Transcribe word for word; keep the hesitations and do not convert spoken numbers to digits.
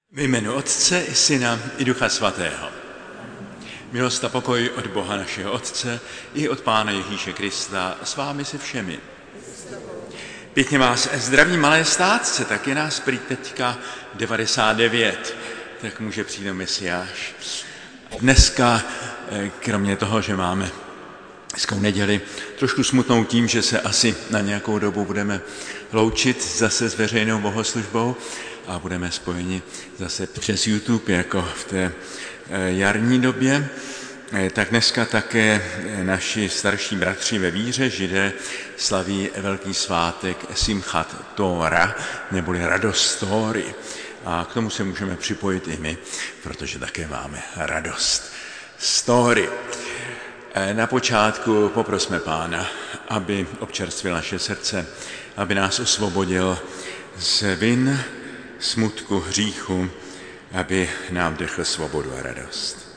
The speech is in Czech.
Ve jménu Otce i Syna i Ducha Svatého. Milost a pokoj od Boha našeho Otce i od Pána Ježíše Krista s vámi se všemi. Pěkně vás zdraví malé státce, tak je nás prý teďka devadesát devět, tak může přijít Mesiáš. Dneska, kromě toho, že máme hezkou neděli, trošku smutnou tím, že se asi na nějakou dobu budeme loučit zase s veřejnou bohoslužbou a budeme spojeni zase přes YouTube, jako v té jarní době, tak dneska také naši starší bratři ve víře, Židé, slaví velký svátek Simchat Tóra, neboli radost Tóry. A k tomu se můžeme připojit i my, protože také máme radost z Tóry. Na počátku poprosme Pána, aby občerstvil naše srdce, aby nás osvobodil z vin, smutku, hříchu, aby nám dechl svobodu a radost.